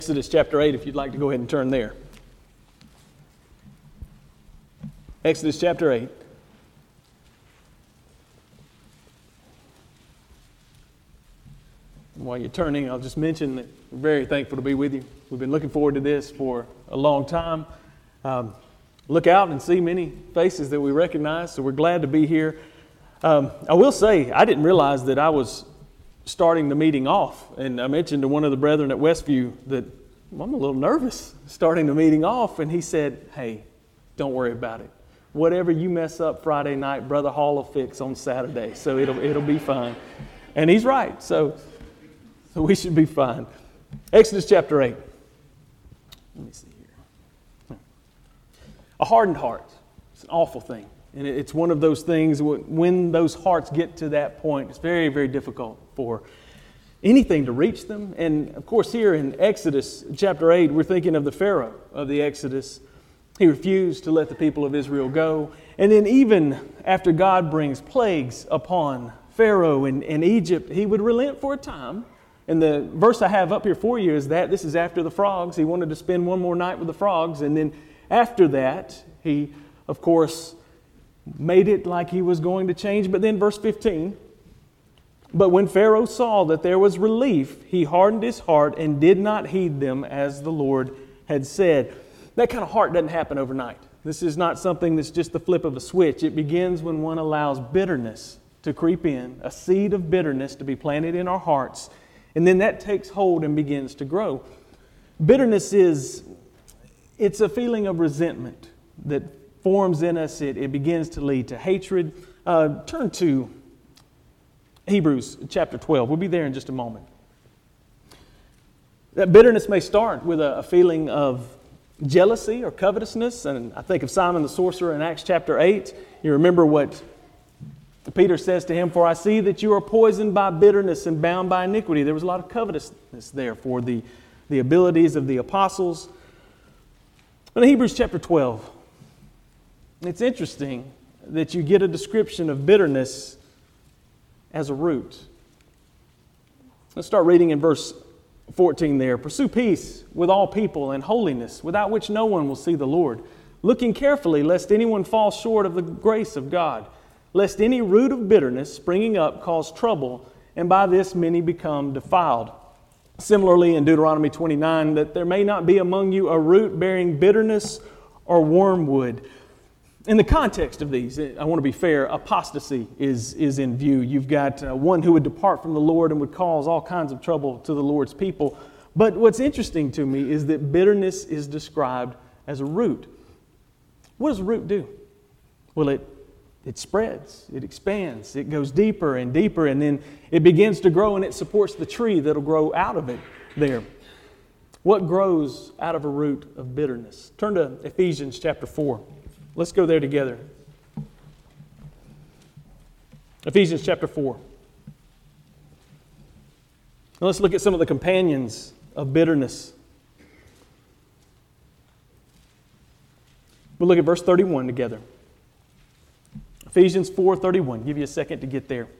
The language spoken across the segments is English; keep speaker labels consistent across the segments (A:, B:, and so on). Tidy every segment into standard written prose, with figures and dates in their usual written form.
A: Exodus chapter 8, if you'd like to go ahead and turn there. Exodus chapter 8. And while you're turning, I'll just mention that we're very thankful to be with you. We've been looking forward to this for a long time. Look out and see many faces that we recognize, so we're glad to be here. I will say, I didn't realize that I was starting the meeting off. And I mentioned to one of the brethren at Westview that I'm a little nervous starting the meeting off. And he said, hey, don't worry about it. Whatever you mess up Friday night, Brother Hall will fix on Saturday. So it'll be fine. And he's right. So we should be fine. Exodus chapter 8. Let me see here. A hardened heart. It's an awful thing. And it's one of those things when those hearts get to that point, it's very, very difficult for anything to reach them. And of course, here in Exodus chapter 8, we're thinking of the Pharaoh of the Exodus. He refused to let the people of Israel go. And then even after God brings plagues upon Pharaoh in Egypt, he would relent for a time. And the verse I have up here for you is that this is after the frogs. He wanted to spend one more night with the frogs. And then after that, he, of course, made it like he was going to change. But then verse 15, but when Pharaoh saw that there was relief, he hardened his heart and did not heed them as the Lord had said. That kind of heart doesn't happen overnight. This is not something that's just the flip of a switch. It begins when one allows bitterness to creep in, a seed of bitterness to be planted in our hearts, and then that takes hold and begins to grow. Bitterness it's a feeling of resentment that forms in us. It begins to lead to hatred. Turn to Hebrews chapter 12. We'll be there in just a moment. That bitterness may start with a feeling of jealousy or covetousness. And I think of Simon the sorcerer in Acts chapter 8. You remember what Peter says to him, for I see that you are poisoned by bitterness and bound by iniquity. There was a lot of covetousness there for the abilities of the apostles. But in Hebrews chapter 12, it's interesting that you get a description of bitterness as a root. Let's start reading in verse 14 there. Pursue peace with all people and holiness, without which no one will see the Lord. Looking carefully, lest anyone fall short of the grace of God, lest any root of bitterness springing up cause trouble, and by this many become defiled. Similarly, in Deuteronomy 29, that there may not be among you a root bearing bitterness or wormwood. In the context of these, I want to be fair, apostasy is in view. You've got one who would depart from the Lord and would cause all kinds of trouble to the Lord's people. But what's interesting to me is that bitterness is described as a root. What does a root do? Well, it spreads, it expands, it goes deeper and deeper, and then it begins to grow and it supports the tree that'll grow out of it there. What grows out of a root of bitterness? Turn to Ephesians chapter 4. Let's go there together. Ephesians chapter 4. Now let's look at some of the companions of bitterness. We'll look at verse 31 together. Ephesians 4:31. Give you a second to get there.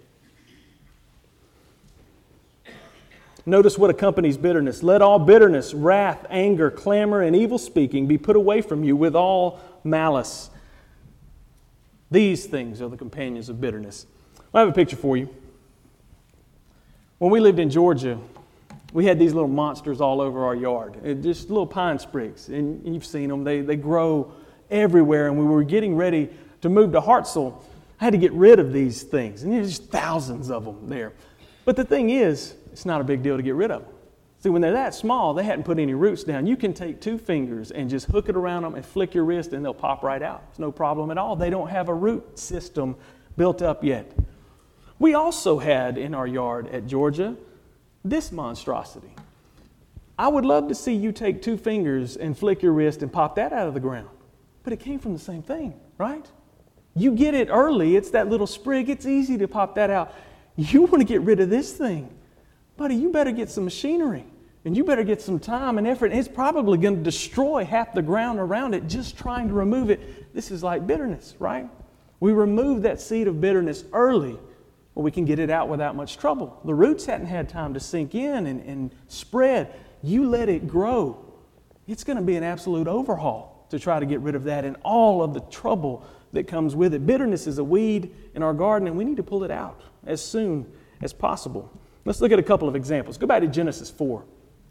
A: Notice what accompanies bitterness. Let all bitterness, wrath, anger, clamor, and evil speaking be put away from you with all malice. These things are the companions of bitterness. I have a picture for you. When we lived in Georgia, we had these little monsters all over our yard. Just little pine sprigs. And you've seen them. They grow everywhere. And we were getting ready to move to Hartselle. I had to get rid of these things. And there's just thousands of them there. But the thing is, it's not a big deal to get rid of them. See, when they're that small, they hadn't put any roots down. You can take 2 fingers and just hook it around them and flick your wrist and they'll pop right out. It's no problem at all. They don't have a root system built up yet. We also had in our yard at Georgia this monstrosity. I would love to see you take 2 fingers and flick your wrist and pop that out of the ground. But it came from the same thing, right? You get it early. It's that little sprig. It's easy to pop that out. You want to get rid of this thing. Buddy, you better get some machinery and you better get some time and effort. And it's probably going to destroy half the ground around it just trying to remove it. This is like bitterness, right? We remove that seed of bitterness early, or we can get it out without much trouble. The roots hadn't had time to sink in and spread. you let it grow, it's going to be an absolute overhaul to try to get rid of that and all of the trouble that comes with it. Bitterness is a weed in our garden, and we need to pull it out as soon as possible. Let's look at a couple of examples. Go back to Genesis 4.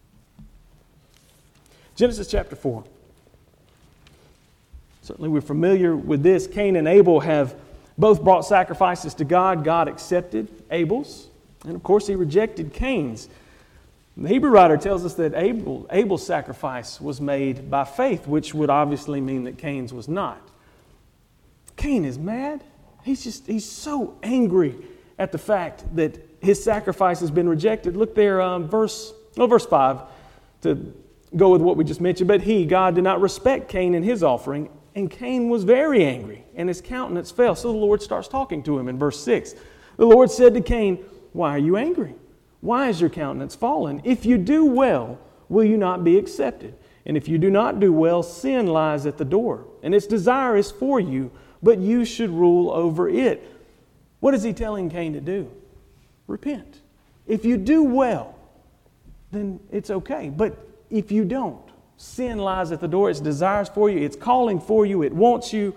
A: Genesis chapter 4. Certainly we're familiar with this. Cain and Abel have both brought sacrifices to God. God accepted Abel's, and of course he rejected Cain's. The Hebrew writer tells us that Abel's sacrifice was made by faith, which would obviously mean that Cain's was not. Cain is mad. He's so angry at the fact that his sacrifice has been rejected. Look there, verse 5, to go with what we just mentioned. But God did not respect Cain and his offering, and Cain was very angry, and his countenance fell. So the Lord starts talking to him in verse 6. The Lord said to Cain, "Why are you angry? Why is your countenance fallen? If you do well, will you not be accepted? And if you do not do well, sin lies at the door, and its desire is for you, but you should rule over it." What is he telling Cain to do? Repent. If you do well, then it's okay. But if you don't, sin lies at the door. Its desires for you. It's calling for you. It wants you.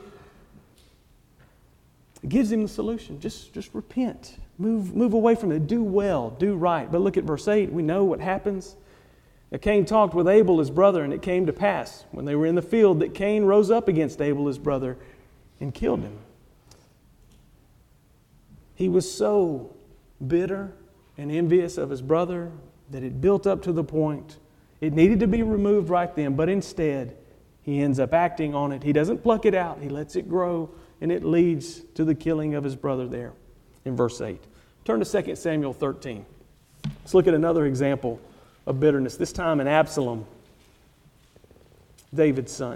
A: It gives him the solution. Just repent. Move away from it. Do well. Do right. But look at verse 8. We know what happens. Now Cain talked with Abel, his brother, and it came to pass, when they were in the field, that Cain rose up against Abel, his brother, and killed him. He was so bitter and envious of his brother that it built up to the point it needed to be removed right then, but instead he ends up acting on it. He doesn't pluck it out. He lets it grow, and it leads to the killing of his brother there in verse 8. Turn to 2 Samuel 13. Let's look at another example of bitterness, this time in Absalom, David's son.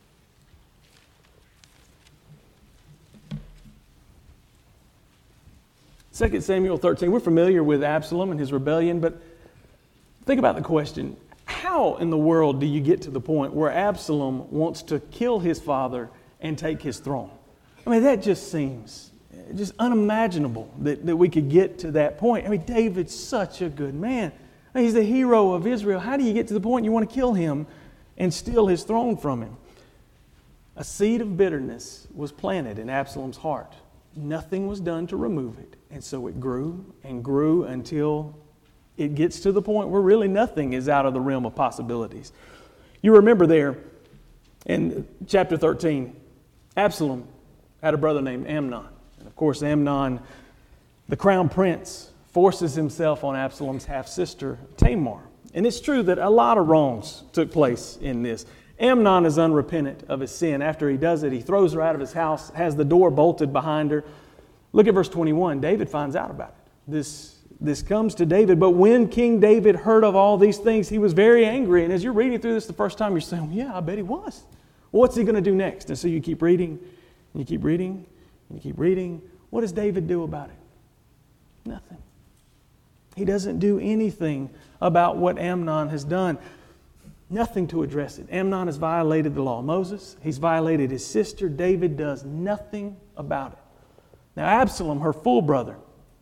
A: 2 Samuel 13, we're familiar with Absalom and his rebellion, but think about the question, how in the world do you get to the point where Absalom wants to kill his father and take his throne? I mean, that just seems just unimaginable that we could get to that point. I mean, David's such a good man. I mean, he's the hero of Israel. How do you get to the point you want to kill him and steal his throne from him? A seed of bitterness was planted in Absalom's heart. Nothing was done to remove it. And so it grew and grew until it gets to the point where really nothing is out of the realm of possibilities. You remember there in chapter 13, Absalom had a brother named Amnon. And of course, Amnon, the crown prince, forces himself on Absalom's half-sister, Tamar. And it's true that a lot of wrongs took place in this. Amnon is unrepentant of his sin. After he does it, he throws her out of his house, has the door bolted behind her. Look at verse 21. David finds out about it. This comes to David. But when King David heard of all these things, he was very angry. And as you're reading through this the first time, you're saying, yeah, I bet he was. Well, what's he going to do next? And so you keep reading, and you keep reading, and you keep reading. What does David do about it? Nothing. He doesn't do anything about what Amnon has done. Nothing to address it. Amnon has violated the law of Moses. He's violated his sister. David does nothing about it. Now Absalom, her full brother,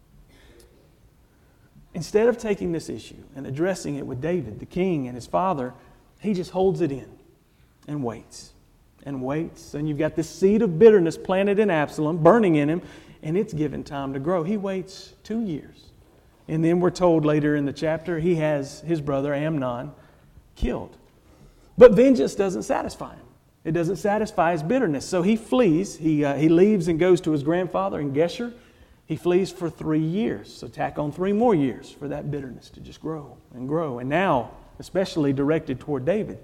A: instead of taking this issue and addressing it with David, the king, and his father, he just holds it in and waits and waits. And you've got this seed of bitterness planted in Absalom, burning in him, and it's given time to grow. He waits 2 years. And then we're told later in the chapter he has his brother Amnon killed. But vengeance doesn't satisfy him. It doesn't satisfy his bitterness. So he flees. He leaves and goes to his grandfather in Geshur. He flees for 3 years. So tack on 3 more years for that bitterness to just grow and grow. And now, especially directed toward David.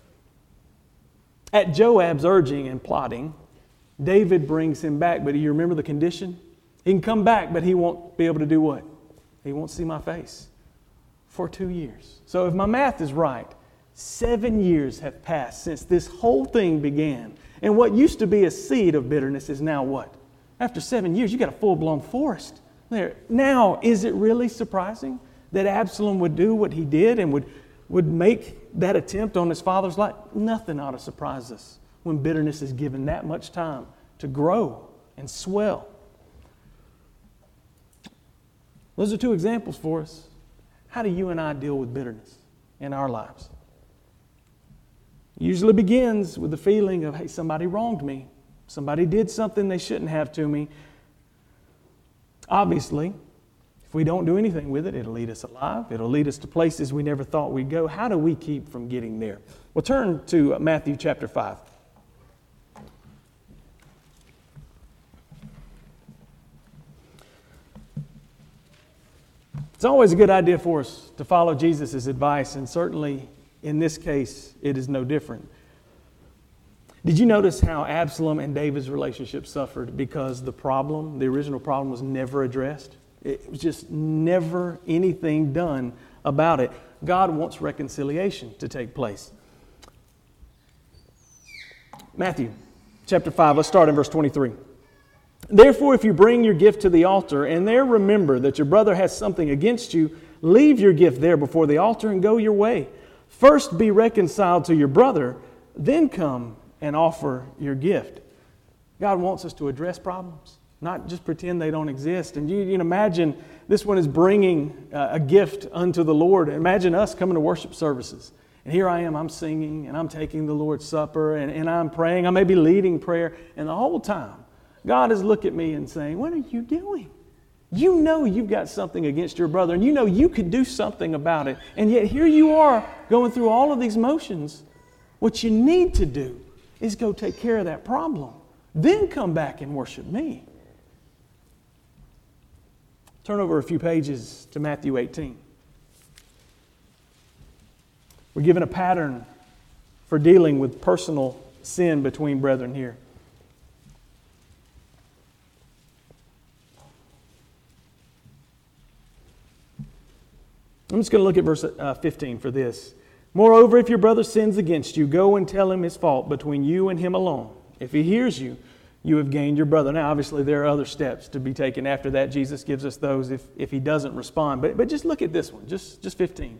A: At Joab's urging and plotting, David brings him back. But do you remember the condition? He can come back, but he won't be able to do what? He won't see my face for 2 years. So if my math is right, 7 years have passed since this whole thing began. And what used to be a seed of bitterness is now what? After 7 years, you got a full-blown forest there. Now, is it really surprising that Absalom would do what he did and would make that attempt on his father's life? Nothing ought to surprise us when bitterness is given that much time to grow and swell. Those are 2 examples for us. How do you and I deal with bitterness? in our lives. It usually begins with the feeling of, hey, somebody wronged me. Somebody did something they shouldn't have to me. Obviously, if we don't do anything with it, it'll lead us alive. It'll lead us to places we never thought we'd go. How do we keep from getting there? Well, turn to Matthew chapter 5. It's always a good idea for us to follow Jesus' advice, and certainly in this case, it is no different. Did you notice how Absalom and David's relationship suffered because the original problem was never addressed? It was just never anything done about it. God wants reconciliation to take place. Matthew chapter 5, let's start in verse 23. Therefore, if you bring your gift to the altar and there remember that your brother has something against you, leave your gift there before the altar and go your way. First be reconciled to your brother, then come and offer your gift. God wants us to address problems, not just pretend they don't exist. And you can imagine this one is bringing a gift unto the Lord. Imagine us coming to worship services. And here I am, I'm singing and I'm taking the Lord's Supper and I'm praying. I may be leading prayer. And the whole time, God is looking at me and saying, what are you doing? You know you've got something against your brother and you know you could do something about it. And yet here you are going through all of these motions. What you need to do is go take care of that problem. Then come back and worship me. Turn over a few pages to Matthew 18. We're given a pattern for dealing with personal sin between brethren here. I'm just going to look at verse 15 for this. Moreover, if your brother sins against you, go and tell him his fault between you and him alone. If he hears you, you have gained your brother. Now, obviously, there are other steps to be taken after that. Jesus gives us those if he doesn't respond. But just look at this one, just 15.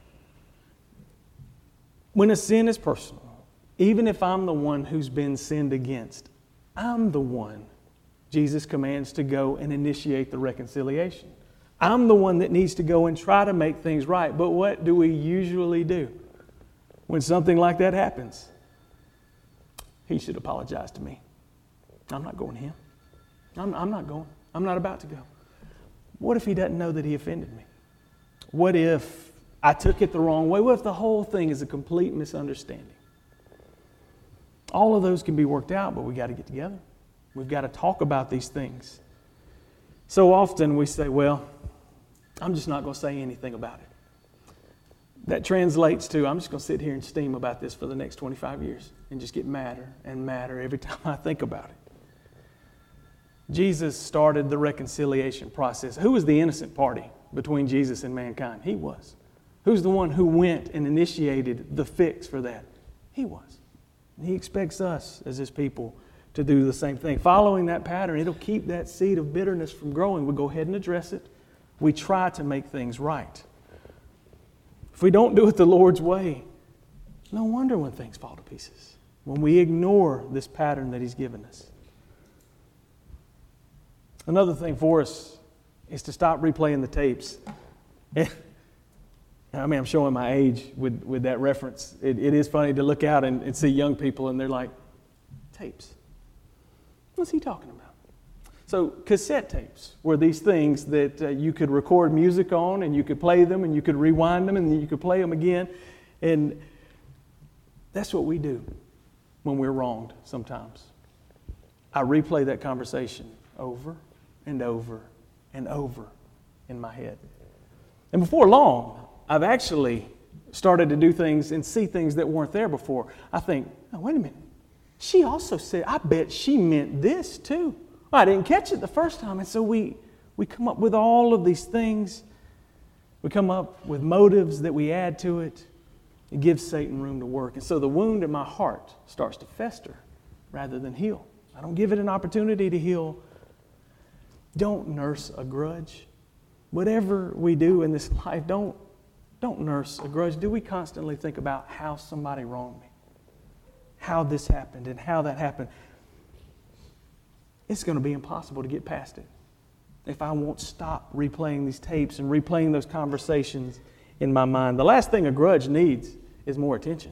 A: When a sin is personal, even if I'm the one who's been sinned against, I'm the one Jesus commands to go and initiate the reconciliation. I'm the one that needs to go and try to make things right. But what do we usually do when something like that happens? He should apologize to me. I'm not going to him. I'm not going. I'm not about to go. What if he doesn't know that he offended me? What if I took it the wrong way? What if the whole thing is a complete misunderstanding? All of those can be worked out, but we got to get together. We've got to talk about these things. So often we say, well, I'm just not going to say anything about it. That translates to, I'm just going to sit here and steam about this for the next 25 years and just get madder and madder every time I think about it. Jesus started the reconciliation process. Who was the innocent party between Jesus and mankind? He was. Who's the one who went and initiated the fix for that? He was. And He expects us as His people to do the same thing. Following that pattern, it'll keep that seed of bitterness from growing. We go ahead and address it. We try to make things right. If we don't do it the Lord's way, no wonder when things fall to pieces. When we ignore this pattern that He's given us. Another thing for us is to stop replaying the tapes. I mean, I'm showing my age with that reference. It is funny to look out and see young people and they're like, tapes? What's he talking about? So cassette tapes were these things that you could record music on and you could play them and you could rewind them and then you could play them again. And that's what we do when we're wronged sometimes. I replay that conversation over and over and over in my head. And before long, I've actually started to do things and see things that weren't there before. I think, oh, wait a minute. She also said, I bet she meant this too. Well, I didn't catch it the first time. And so we come up with all of these things. We come up with motives that we add to it. It gives Satan room to work. And so the wound in my heart starts to fester rather than heal. I don't give it an opportunity to heal. Don't nurse a grudge. Whatever we do in this life, don't nurse a grudge. Do we constantly think about how somebody wronged me? How this happened and how that happened? It's going to be impossible to get past it if I won't stop replaying these tapes and replaying those conversations in my mind. The last thing a grudge needs is more attention.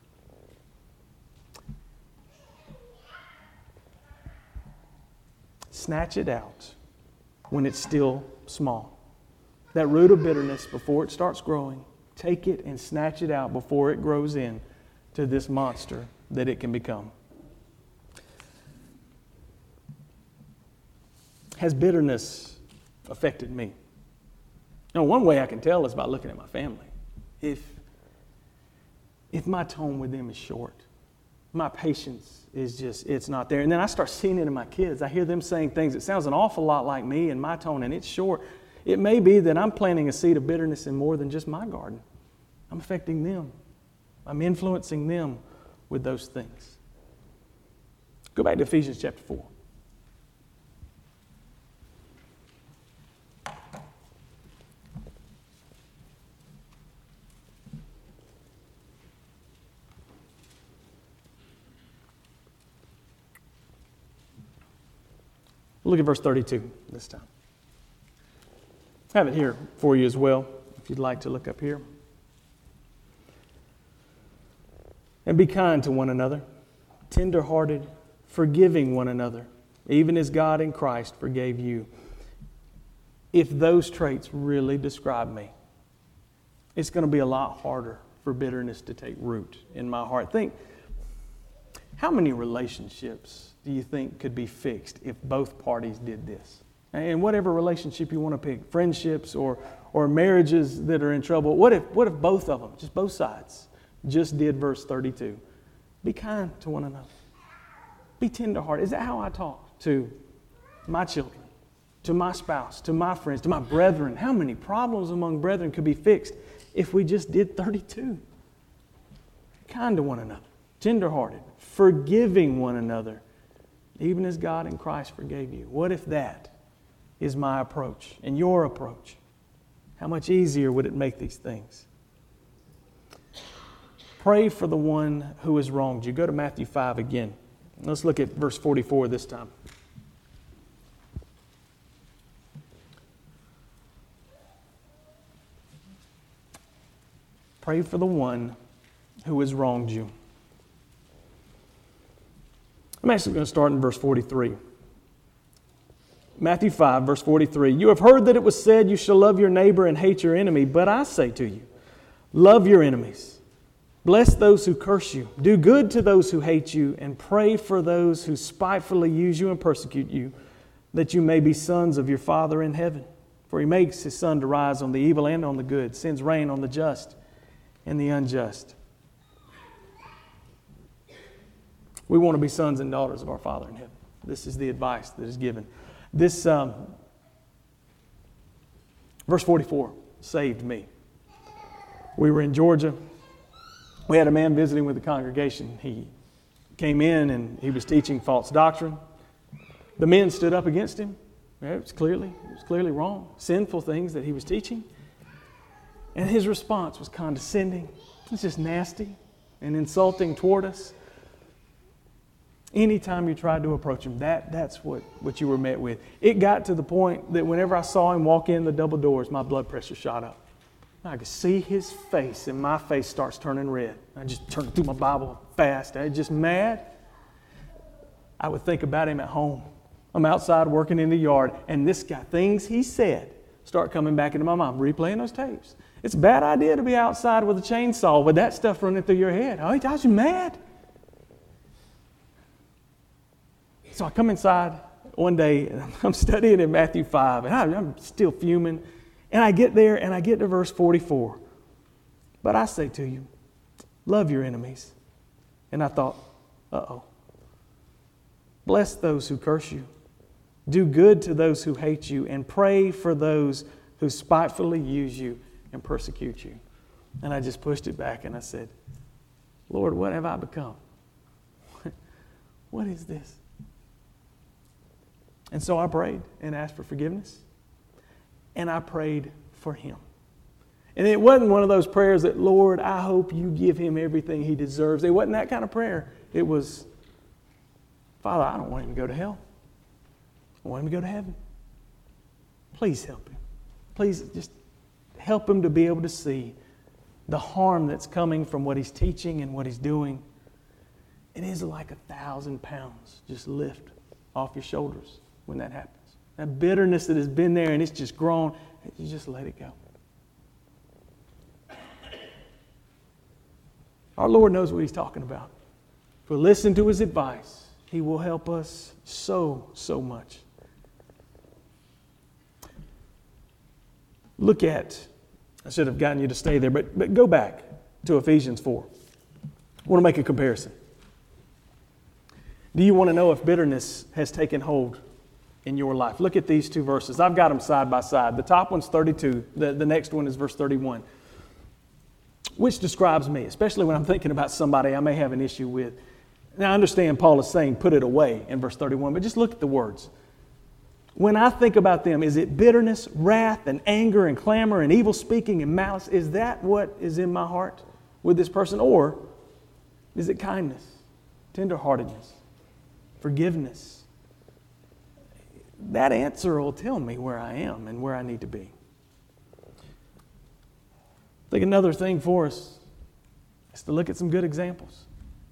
A: Snatch it out when it's still small. That root of bitterness, before it starts growing, take it and snatch it out before it grows in to this monster that it can become. Has bitterness affected me? Now, one way I can tell is by looking at my family. If my tone with them is short, my patience is just, it's not there. And then I start seeing it in my kids. I hear them saying things that sounds an awful lot like me and my tone, and it's short. It may be that I'm planting a seed of bitterness in more than just my garden. I'm affecting them. I'm influencing them with those things. Go back to Ephesians chapter 4. Look at verse 32 this time. I have it here for you as well, if you'd like to look up here. And be kind to one another, tender-hearted, forgiving one another, even as God in Christ forgave you. If those traits really describe me, it's going to be a lot harder for bitterness to take root in my heart. Think, how many relationships do you think could be fixed if both parties did this? And whatever relationship you want to pick, friendships or marriages that are in trouble, what if both of them, just both sides, just did verse 32? Be kind to one another. Be tenderhearted. Is that how I talk to my children, to my spouse, to my friends, to my brethren? How many problems among brethren could be fixed if we just did 32? Be kind to one another, tenderhearted, forgiving one another, even as God in Christ forgave you. What if that is my approach and your approach? How much easier would it make these things? Pray for the one who has wronged you. Go to Matthew 5 again. Let's look at verse 44 this time. Pray for the one who has wronged you. I'm actually going to start in verse 43. Matthew 5, verse 43. You have heard that it was said, you shall love your neighbor and hate your enemy. But I say to you, love your enemies. Bless those who curse you. Do good to those who hate you. And pray for those who spitefully use you and persecute you, that you may be sons of your Father in heaven. For He makes His sun to rise on the evil and on the good, sends rain on the just and the unjust. We want to be sons and daughters of our Father in heaven. This is the advice that is given. This verse 44 saved me. We were in Georgia. We had a man visiting with the congregation. He came in and he was teaching false doctrine. The men stood up against him. It was clearly wrong, sinful things that he was teaching. And his response was condescending. It's just nasty and insulting toward us. Anytime you tried to approach him, that's what you were met with. It got to the point that whenever I saw him walk in the double doors, my blood pressure shot up. I could see his face, and my face starts turning red. I just turned through my Bible fast. I was just mad. I would think about him at home. I'm outside working in the yard, and this guy, things he said, start coming back into my mind. I'm replaying those tapes. It's a bad idea to be outside with a chainsaw with that stuff running through your head. Oh, I was mad. So I come inside one day, and I'm studying in Matthew 5, and I'm still fuming. And I get there, and I get to verse 44. But I say to you, love your enemies. And I thought, uh-oh. Bless those who curse you. Do good to those who hate you, and pray for those who spitefully use you and persecute you. And I just pushed it back, and I said, Lord, what have I become? What is this? And so I prayed and asked for forgiveness. And I prayed for him. And it wasn't one of those prayers that, Lord, I hope you give him everything he deserves. It wasn't that kind of prayer. It was, Father, I don't want him to go to hell. I want him to go to heaven. Please help him. Please just help him to be able to see the harm that's coming from what he's teaching and what he's doing. It is like 1,000 pounds just lift off your shoulders when that happens. That bitterness that has been there and it's just grown, you just let it go. Our Lord knows what he's talking about. If we listen to his advice, he will help us so much. Look at, I should have gotten you to stay there, but go back to Ephesians 4. I want to make a comparison. Do you want to know if bitterness has taken hold in your life? Look at these two verses. I've got them side by side. The top one's 32. The next one is verse 31. Which describes me, especially when I'm thinking about somebody I may have an issue with. Now, I understand Paul is saying put it away in verse 31, but just look at the words. When I think about them, is it bitterness, wrath, and anger, and clamor, and evil speaking, and malice? Is that what is in my heart with this person? Or is it kindness, tenderheartedness, forgiveness? That answer will tell me where I am and where I need to be. I think another thing for us is to look at some good examples.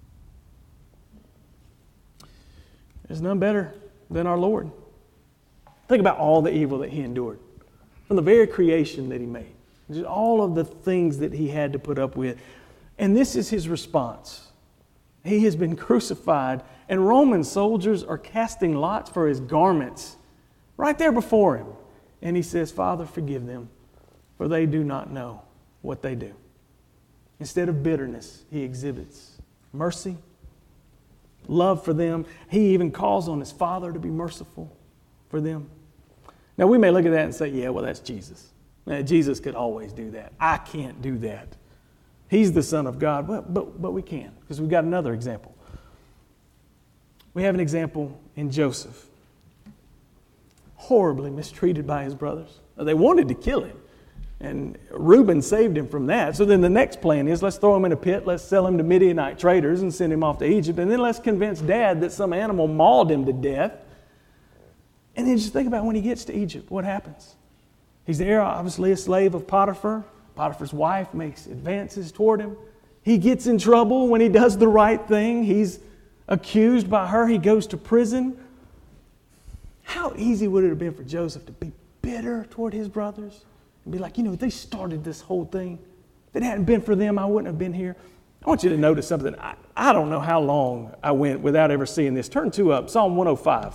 A: There's none better than our Lord. Think about all the evil that he endured from the very creation that he made. Just all of the things that he had to put up with. And this is his response. He has been crucified, and Roman soldiers are casting lots for his garments right there before him. And he says, Father, forgive them, for they do not know what they do. Instead of bitterness, he exhibits mercy, love for them. He even calls on his Father to be merciful for them. Now, we may look at that and say, yeah, well, that's Jesus. Jesus could always do that. I can't do that. He's the Son of God. But we can, because we've got another example. We have an example in Joseph. Horribly mistreated by his brothers. They wanted to kill him. And Reuben saved him from that. So then the next plan is, let's throw him in a pit, let's sell him to Midianite traders and send him off to Egypt. And then let's convince Dad that some animal mauled him to death. And then just think about when he gets to Egypt, what happens? He's there, obviously a slave of Potiphar. Potiphar's wife makes advances toward him. He gets in trouble when he does the right thing. He's accused by her. He goes to prison. How easy would it have been for Joseph to be bitter toward his brothers? And be like, they started this whole thing. If it hadn't been for them, I wouldn't have been here. I want you to notice something. I don't know how long I went without ever seeing this. Turn to Psalm 105.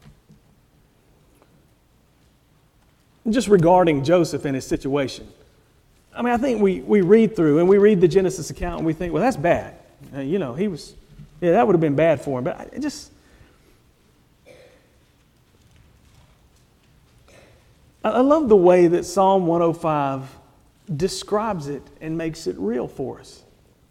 A: Just regarding Joseph and his situation. I mean, I think we read through and we read the Genesis account and we think, well, that's bad. That would have been bad for him. But I love the way that Psalm 105 describes it and makes it real for us.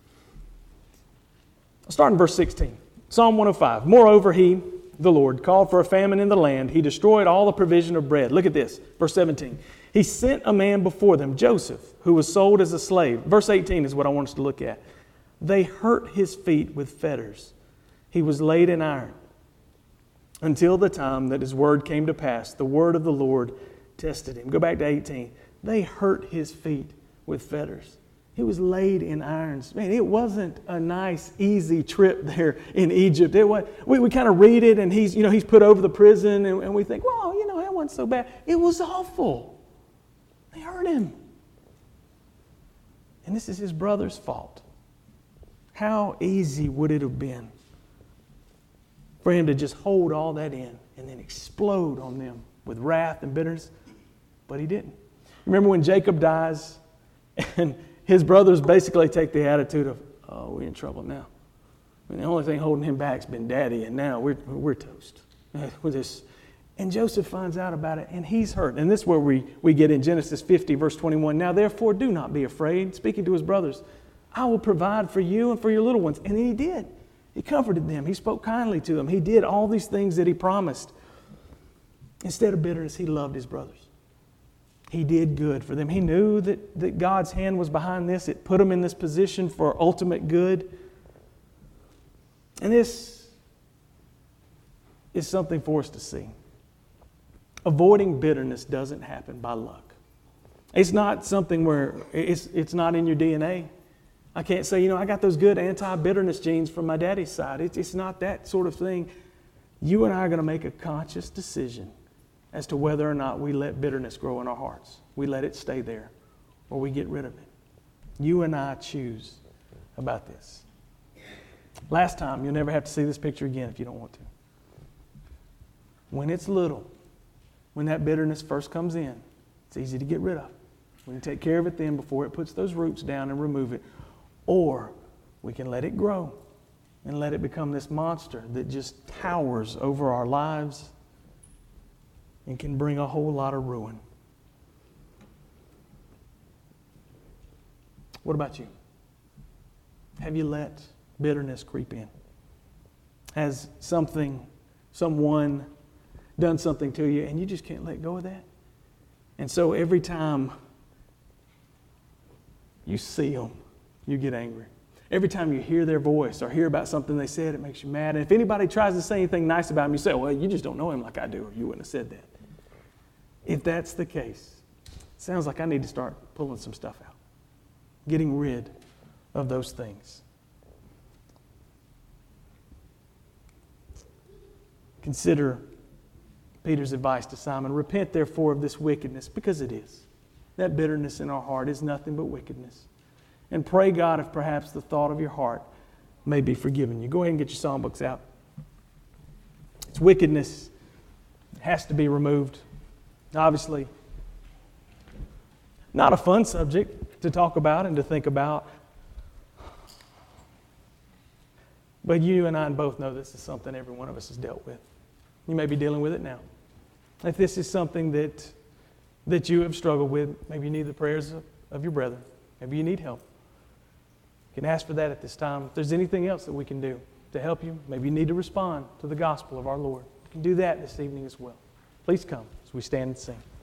A: I'll start in verse 16. Psalm 105. Moreover, he, the Lord, called for a famine in the land. He destroyed all the provision of bread. Look at this. Verse 17. He sent a man before them, Joseph, who was sold as a slave. Verse 18 is what I want us to look at. They hurt his feet with fetters. He was laid in iron until the time that his word came to pass. The word of the Lord tested him. Go back to 18. They hurt his feet with fetters. He was laid in irons. Man, it wasn't a nice, easy trip there in Egypt. We kind of read it and he's put over the prison and we think, well, that wasn't so bad. It was awful. They hurt him. And this is his brother's fault. How easy would it have been for him to just hold all that in and then explode on them with wrath and bitterness? But he didn't. Remember when Jacob dies and his brothers basically take the attitude of, oh, we're in trouble now. I mean, the only thing holding him back has been Daddy, and now we're toast with this. And Joseph finds out about it, and he's hurt. And this is where we get in Genesis 50, verse 21. Now, therefore, do not be afraid. Speaking to his brothers, I will provide for you and for your little ones. And then he did. He comforted them. He spoke kindly to them. He did all these things that he promised. Instead of bitterness, he loved his brothers. He did good for them. He knew that God's hand was behind this. It put him in this position for ultimate good. And this is something for us to see. Avoiding bitterness doesn't happen by luck. It's not something where it's not in your DNA. I can't say, I got those good anti-bitterness genes from my daddy's side. It's not that sort of thing. You and I are going to make a conscious decision as to whether or not we let bitterness grow in our hearts. We let it stay there, or we get rid of it. You and I choose about this. Last time, you'll never have to see this picture again if you don't want to. When it's little, when that bitterness first comes in, it's easy to get rid of. We can take care of it then before it puts those roots down and remove it. Or we can let it grow and let it become this monster that just towers over our lives and can bring a whole lot of ruin. What about you? Have you let bitterness creep in? Has someone done something to you and you just can't let go of that? And so every time you see them, you get angry. Every time you hear their voice or hear about something they said, it makes you mad. And if anybody tries to say anything nice about him, you say, well, you just don't know him like I do, or you wouldn't have said that. If that's the case, it sounds like I need to start pulling some stuff out, getting rid of those things. Consider Peter's advice to Simon. Repent, therefore, of this wickedness, because it is. That bitterness in our heart is nothing but wickedness. And pray God if perhaps the thought of your heart may be forgiven you. Go ahead and get your songbooks out. It's wickedness. It has to be removed. Obviously, not a fun subject to talk about and to think about. But you and I both know this is something every one of us has dealt with. You may be dealing with it now. If this is something that you have struggled with, maybe you need the prayers of your brethren. Maybe you need help. You can ask for that at this time. If there's anything else that we can do to help you, maybe you need to respond to the gospel of our Lord. You can do that this evening as well. Please come as we stand and sing.